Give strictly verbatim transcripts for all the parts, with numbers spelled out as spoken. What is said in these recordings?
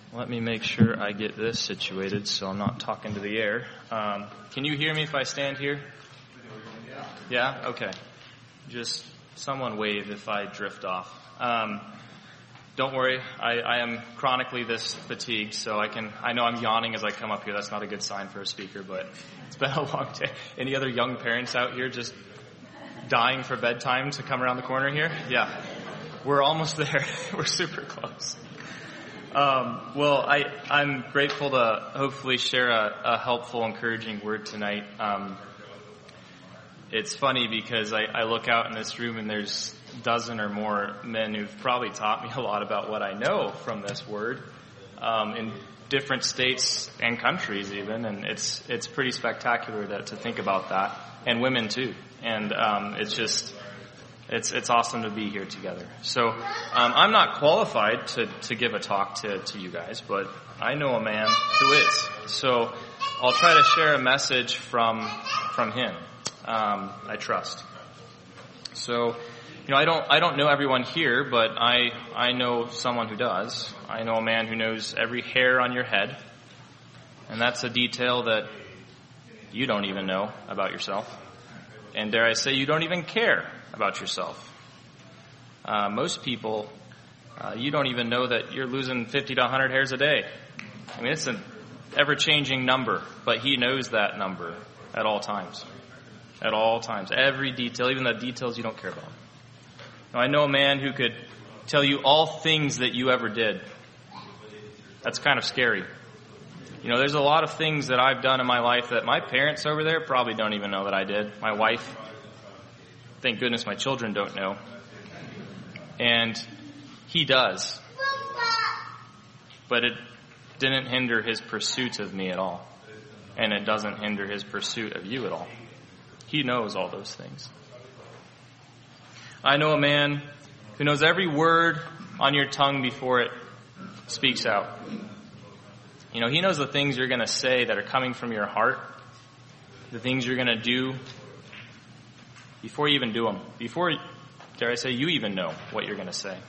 Let me make sure I get this situated so I'm not talking to the air. Um, can you hear me if I stand here? Yeah? Okay. Just someone wave if I drift off. Um, don't worry, I, I am chronically this fatigued, so I can. I know I'm yawning as I come up here. That's not a good sign for a speaker, but it's been a long day. Any other young parents out here just dying for bedtime to come around the corner here? Yeah. We're almost there. We're super close. Um, well, I, I'm grateful to hopefully share a, a helpful, encouraging word tonight. Um, it's funny because I, I look out in this room and there's a dozen or more men who've probably taught me a lot about what I know from this word, um, in different states and countries even, and it's it's pretty spectacular to, to think about that, and women too. And um, it's just it's it's awesome to be here together. So um, I'm not qualified to, to give a talk to, to you guys, but I know a man who is. So I'll try to share a message from from him. Um, I trust. So, you know, I don't, I don't know everyone here, but I, I know someone who does. I know a man who knows every hair on your head, and that's a detail that you don't even know about yourself. And dare I say, you don't even care about yourself. Uh, most people, uh, you don't even know that you're losing fifty to one hundred hairs a day. I mean, it's an ever-changing number, but he knows that number at all times. At all times. Every detail, even the details you don't care about. Now, I know a man who could tell you all things that you ever did. That's kind of scary. You know, there's a lot of things that I've done in my life that my parents over there probably don't even know that I did. My wife, thank goodness my children don't know. And he does. But it didn't hinder his pursuit of me at all. And it doesn't hinder his pursuit of you at all. He knows all those things. I know a man who knows every word on your tongue before it speaks out. You know, he knows the things you're going to say that are coming from your heart, the things you're going to do before you even do them, before, dare I say, you even know what you're going to say.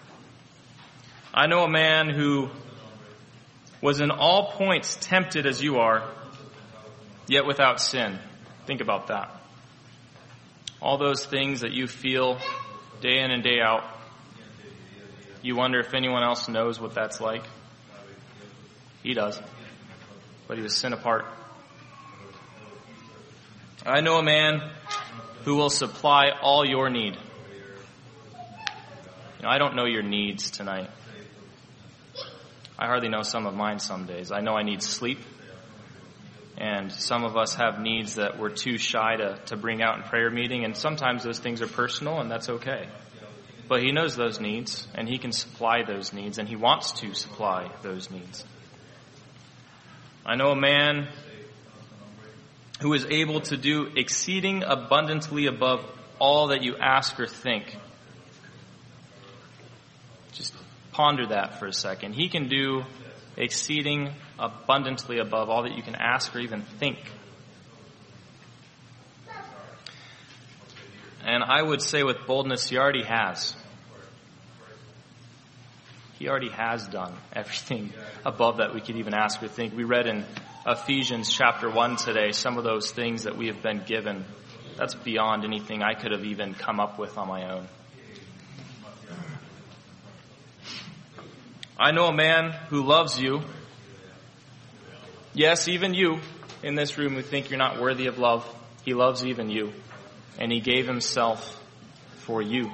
I know a man who was in all points tempted as you are, yet without sin. Think about that. All those things that you feel day in and day out, you wonder if anyone else knows what that's like. He does. But he was sin apart. I know a man who will supply all your need. You know, I don't know your needs tonight. I hardly know some of mine some days. I know I need sleep. And some of us have needs that we're too shy to, to bring out in prayer meeting. And sometimes those things are personal, and that's okay. But he knows those needs, and he can supply those needs, and he wants to supply those needs. I know a man who is able to do exceeding abundantly above all that you ask or think. Just ponder that for a second. He can do exceeding abundantly above all that you can ask or even think. And I would say with boldness, he already has. He already has done everything above that we could even ask or think. We read in Ephesians chapter one today some of those things that we have been given. That's beyond anything I could have even come up with on my own. I know a man who loves you. Yes, even you in this room who think you're not worthy of love. He loves even you. And he gave himself for you.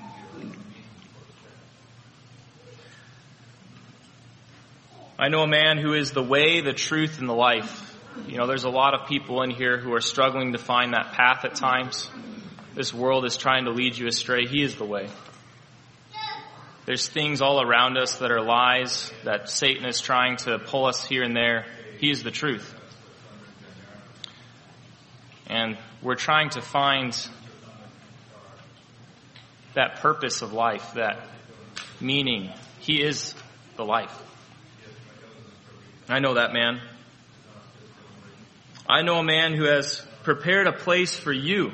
I know a man who is the way, the truth, and the life. You know, there's a lot of people in here who are struggling to find that path at times. This world is trying to lead you astray. He is the way. There's things all around us that are lies, that Satan is trying to pull us here and there. He is the truth. And we're trying to find that purpose of life, that meaning. He is the life. I know that man. I know a man who has prepared a place for you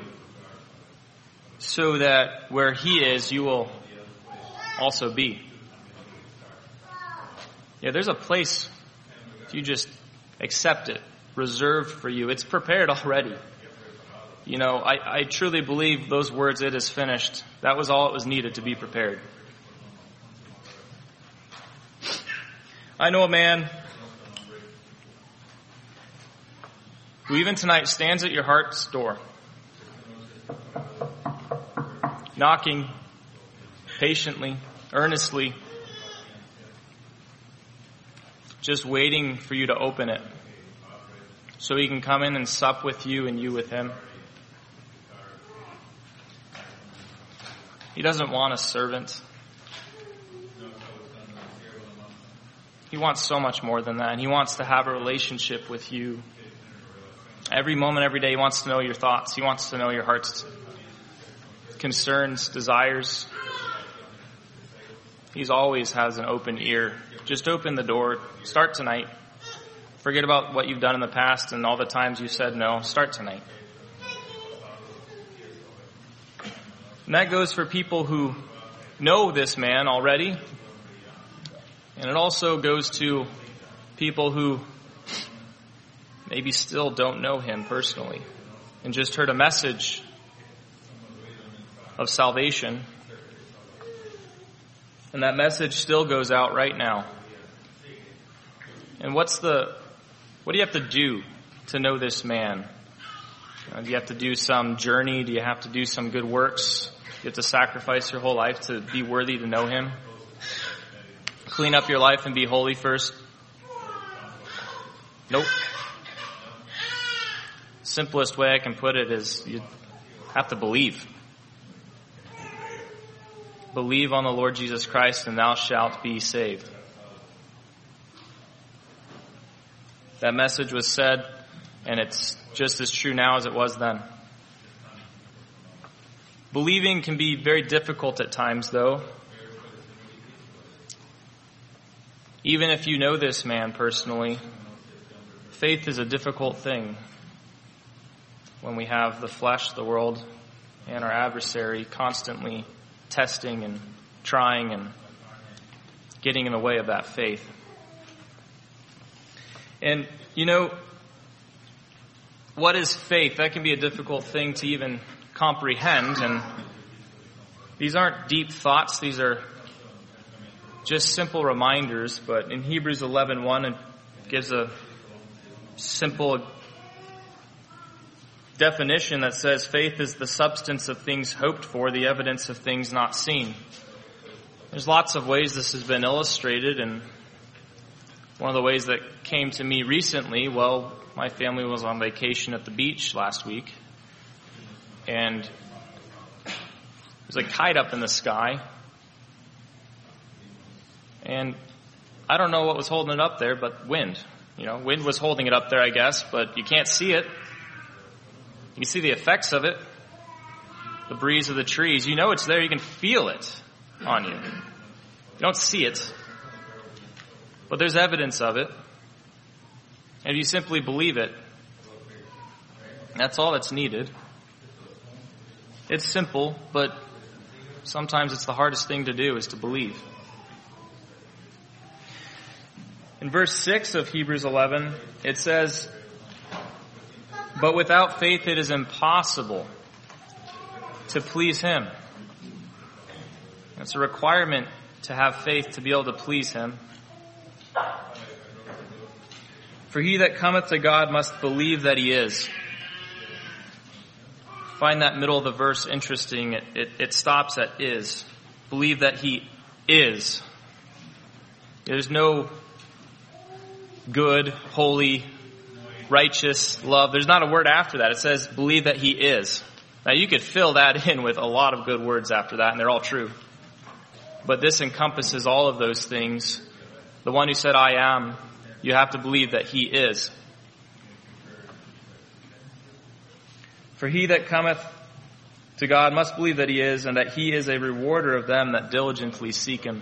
so that where he is, you will also be. Yeah, there's a place, if you just accept it, reserved for you. It's prepared already. You know, I, I truly believe those words, "it is finished," that was all it was needed to be prepared. I know a man who even tonight stands at your heart's door, knocking patiently, earnestly, just waiting for you to open it so he can come in and sup with you and you with him. He doesn't want a servant. He wants so much more than that. And he wants to have a relationship with you. Every moment, every day, he wants to know your thoughts. He wants to know your heart's concerns, desires. He's always has an open ear. Just open the door. Start tonight. Forget about what you've done in the past and all the times you said no. Start tonight. And that goes for people who know this man already. And it also goes to people who maybe still don't know him personally and just heard a message of salvation. And that message still goes out right now. And what's the, what do you have to do to know this man? Uh, do you have to do some journey? Do you have to do some good works? Do you have to sacrifice your whole life to be worthy to know him? Clean up your life and be holy first? Nope. Simplest way I can put it is you have to believe. Believe on the Lord Jesus Christ and thou shalt be saved. That message was said, and it's just as true now as it was then. Believing can be very difficult at times, though. Even if you know this man personally, faith is a difficult thing when we have the flesh, the world, and our adversary constantly testing and trying and getting in the way of that faith. And, you know, what is faith? That can be a difficult thing to even comprehend. And these aren't deep thoughts. These are just simple reminders. But in Hebrews eleven one, it gives a simple definition that says faith is the substance of things hoped for, the evidence of things not seen. There's lots of ways this has been illustrated, and one of the ways that came to me recently, well, my family was on vacation at the beach last week, and there's a kite up in the sky, and I don't know what was holding it up there, but wind. You know, wind was holding it up there, I guess, but you can't see it. You see the effects of it, the breeze of the trees. You know it's there. You can feel it on you. You don't see it, but there's evidence of it. And if you simply believe it, that's all that's needed. It's simple, but sometimes it's the hardest thing to do is to believe. In verse six of Hebrews eleven, it says, "But without faith it is impossible to please him." It's a requirement to have faith to be able to please him. "For he that cometh to God must believe that he is." Find that middle of the verse interesting. It, it, it stops at is. Believe that he is. There's no good, holy, righteous, love. There's not a word after that. It says, believe that he is. Now you could fill that in with a lot of good words after that, and they're all true. But this encompasses all of those things. The one who said, I am, you have to believe that he is. "For he that cometh to God must believe that he is, and that he is a rewarder of them that diligently seek him."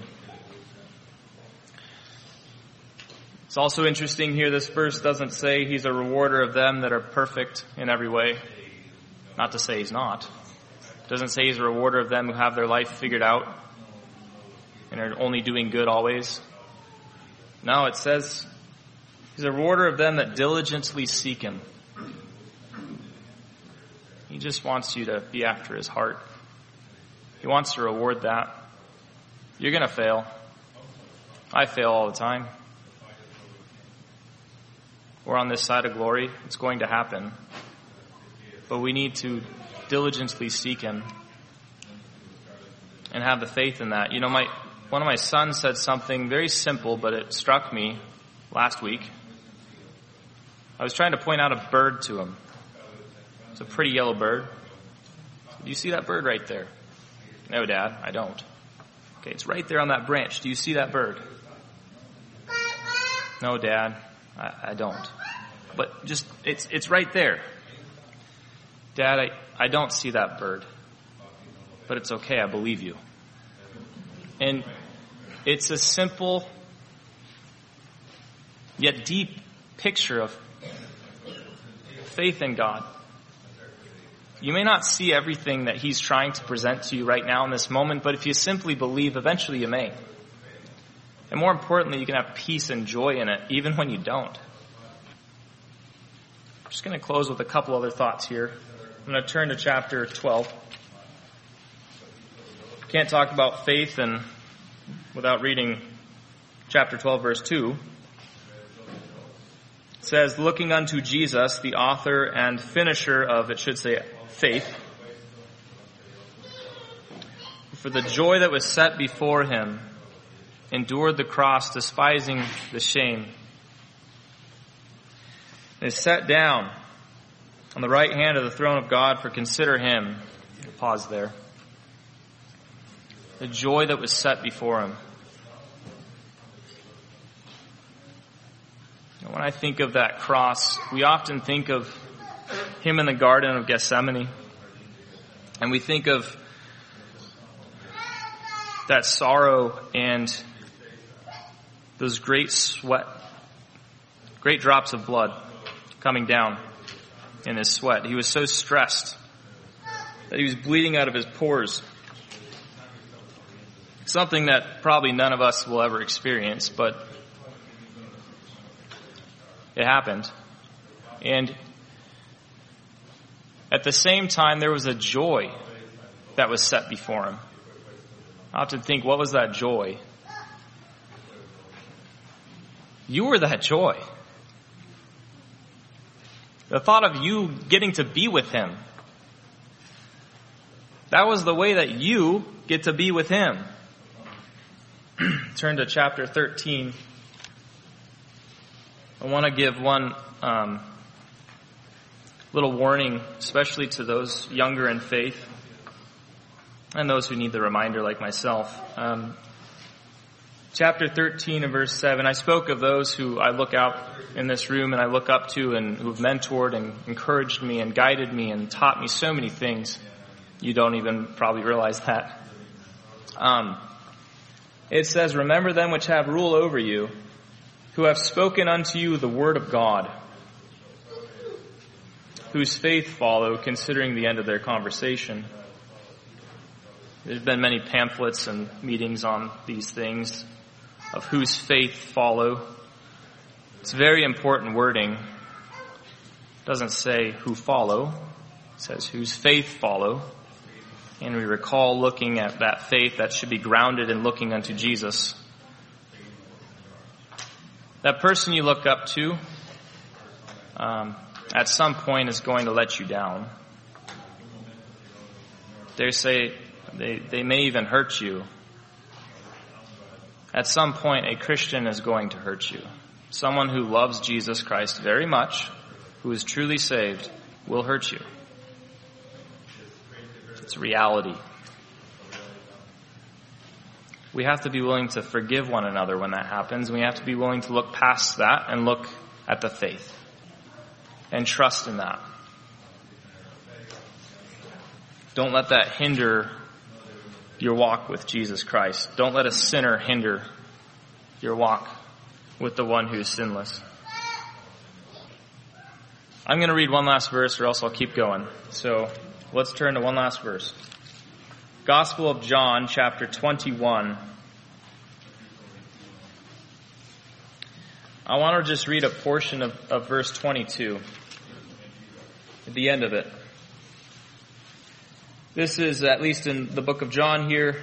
It's also interesting here, this verse doesn't say he's a rewarder of them that are perfect in every way. Not to say he's not. It doesn't say he's a rewarder of them who have their life figured out and are only doing good always. No, it says he's a rewarder of them that diligently seek him. He just wants you to be after his heart. He wants to reward that. You're going to fail. I fail all the time. We're on this side of glory. It's going to happen. But we need to diligently seek him and have the faith in that. You know, my one of my sons said something very simple, but it struck me last week. I was trying to point out a bird to him. It's a pretty yellow bird. Do you see that bird right there? No, Dad, I don't. Okay, it's right there on that branch. Do you see that bird? No, Dad, I, I don't. But just, it's it's right there. Dad, I, I don't see that bird. But it's okay, I believe you. And it's a simple yet deep picture of faith in God. You may not see everything that he's trying to present to you right now in this moment, but if you simply believe, eventually you may. And more importantly, you can have peace and joy in it, even when you don't. I'm just going to close with a couple other thoughts here. I'm going to turn to chapter twelve. Can't talk about faith and without reading chapter twelve, verse two. It says, looking unto Jesus, the author and finisher of, it should say, faith, for the joy that was set before him, endured the cross, despising the shame, and is set down on the right hand of the throne of God. For consider him. Pause there. The joy that was set before him. When I think of that cross, we often think of him in the Garden of Gethsemane. And we think of that sorrow and those great sweat, great drops of blood coming down in his sweat. He was so stressed that he was bleeding out of his pores. Something that probably none of us will ever experience, but it happened. And at the same time, there was a joy that was set before him. I often think, what was that joy? You were that joy. The thought of you getting to be with him. That was the way that you get to be with him. Turn to chapter thirteen. I want to give one um, little warning, especially to those younger in faith and those who need the reminder like myself. Um, chapter thirteen and verse seven, I spoke of those who I look out in this room and I look up to and who've mentored and encouraged me and guided me and taught me so many things. You don't even probably realize that. Um, it says, remember them which have rule over you, who have spoken unto you the word of God, whose faith follow, considering the end of their conversation. There's been many pamphlets and meetings on these things of whose faith follow. It's very important wording. It doesn't say who follow. It says whose faith follow. And we recall looking at that faith that should be grounded in looking unto Jesus. That person you look up to, um, at some point is going to let you down. They say they, they may even hurt you. At some point, a Christian is going to hurt you. Someone who loves Jesus Christ very much, who is truly saved, will hurt you. It's reality. We have to be willing to forgive one another when that happens. We have to be willing to look past that and look at the faith and trust in that. Don't let that hinder your walk with Jesus Christ. Don't let a sinner hinder your walk with the one who is sinless. I'm going to read one last verse or else I'll keep going. So let's turn to one last verse. Gospel of John, chapter twenty-one. I want to just read a portion of, of verse twenty-two, at the end of it. This is, at least in the book of John here,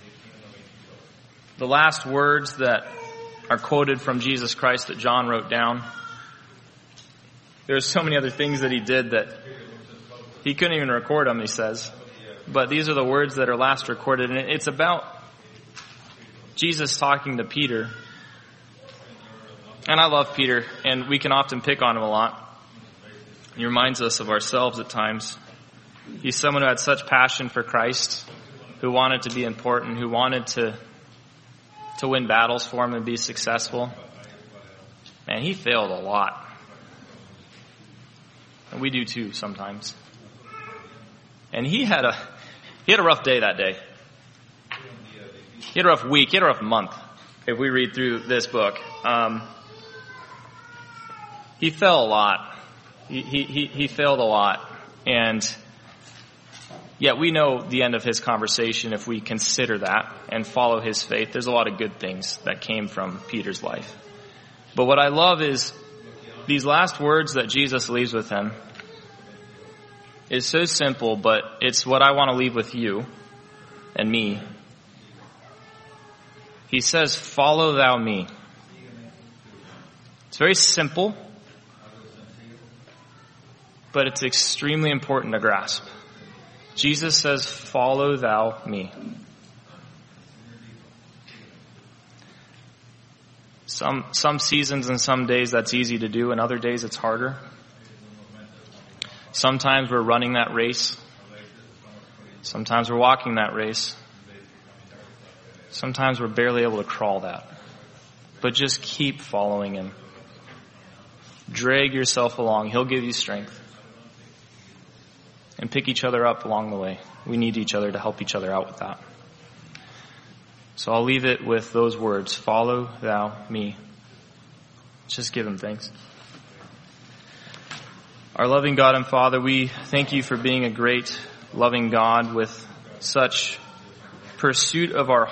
the last words that are quoted from Jesus Christ that John wrote down. There's so many other things that he did that he couldn't even record them, he says. But these are the words that are last recorded, and it's about Jesus talking to Peter. And I love Peter, and we can often pick on him a lot. He reminds us of ourselves at times. He's someone who had such passion for Christ, who wanted to be important, who wanted to to win battles for him and be successful. And he failed a lot. And we do too sometimes. And he had a he had a rough day that day. He had a rough week. He had a rough month. If we read through this book, um, he fell a lot. He he he failed a lot, and yet we know the end of his conversation if we consider that and follow his faith. There's a lot of good things that came from Peter's life. But what I love is these last words that Jesus leaves with him is so simple, but it's what I want to leave with you and me. He says, "Follow thou me." It's very simple, but it's extremely important to grasp. Jesus says, "Follow thou me." Some some seasons and some days that's easy to do, and other days it's harder. Sometimes we're running that race. Sometimes we're walking that race. Sometimes we're barely able to crawl that. But just keep following him. Drag yourself along. He'll give you strength. And pick each other up along the way. We need each other to help each other out with that. So I'll leave it with those words. Follow thou me. Just give him thanks. Our loving God and Father, we thank you for being a great, loving God with such pursuit of our